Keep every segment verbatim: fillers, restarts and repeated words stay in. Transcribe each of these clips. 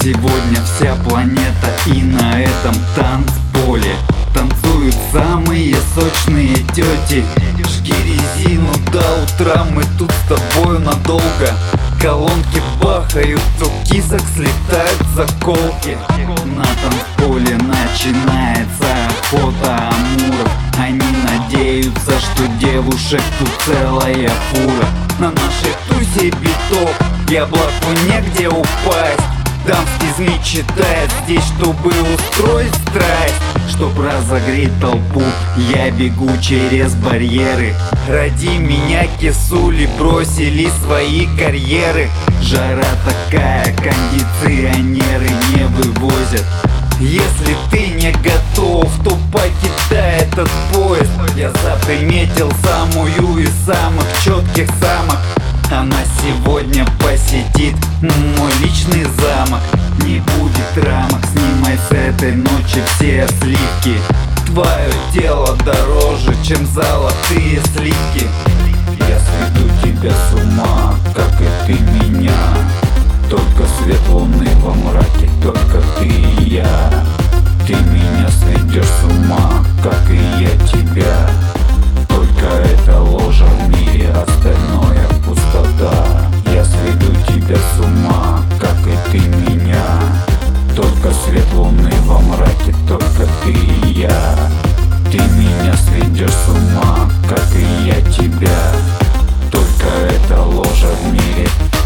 сегодня вся планета, и на этом танцполе танцуют самые сочные тети. Жги резину до утра, мы тут с тобою надолго. Колонки бахают, у кисок слетают заколки. На танцполе начинается охота амуров. Они надеются, что девушек тут целая фура. На нашей тусе биток, яблоку негде упасть. Дамский змей читает здесь, чтобы устроить страсть. Чтоб разогреть толпу, я бегу через барьеры. Ради меня кисули бросили свои карьеры. Жара такая, кондиционеры не вывозят. Если ты не готов, то покидай этот поезд. Я заприметил самую из самых четких самок. Она сегодня посетит мой личный замок. Не будет рамок, снимай с этой ночи все сливки. Твое тело дороже, чем золотые сливки. Я сведу тебя с ума, как и ты меня. Только свет луны во мраке, только ты и я. Ты меня сведешь с ума, как и я тебя. Только это ложа в мире, остальное пустота. Я сведу тебя с ума, как и ты меня. Только свет луны во мраке, только ты и я. Ты меня сведешь с ума, как и я тебя. Только это ложа в мире.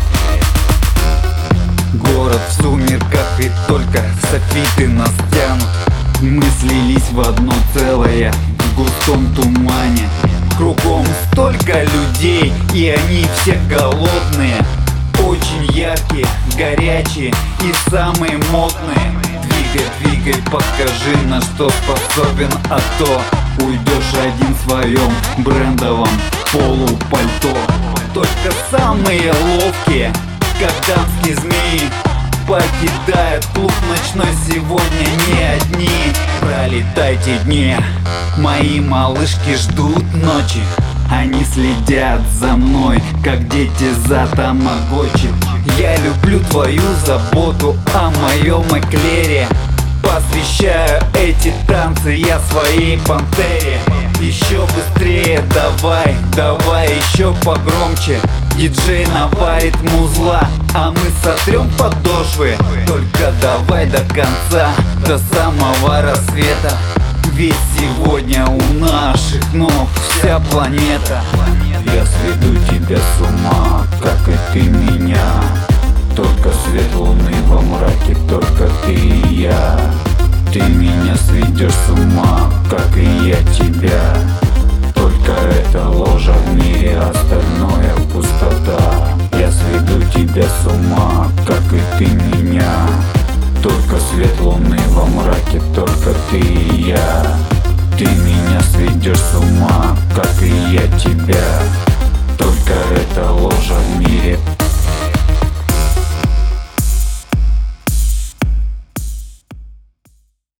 Город в сумерках, и только софиты нас тянут. Мы слились в одно целое в густом тумане. Кругом столько людей, и они все голодные. Очень яркие, горячие и самые модные. Двигай, двигай, покажи, на что способен, а то уйдешь один в своем брендовом полупальто. Только самые ловкие, как дамские змеи, покидают клуб ночной сегодня не одни. Пролетайте дни, мои малышки ждут ночи. Они следят за мной, как дети за тамагочи. Я люблю твою заботу о моем эклере. Посвящаю эти танцы я своей пантере. Еще быстрее давай, давай еще погромче. Диджей наварит музла, а мы сотрем подошвы. Только давай до конца, до самого рассвета. Ведь сегодня у наших ног вся планета. Я сведу тебя с ума, как и ты меня. Только свет луны во мраке, только ты и я. Ты меня сведешь с ума, как и я тебя. Только это ложа в мире, остальное пустота. Я сведу тебя с ума, как и ты меня. Только свет луны во мраке, только ты и я. Ты меня сведешь с ума, как и я тебя. Только это ложа в мире.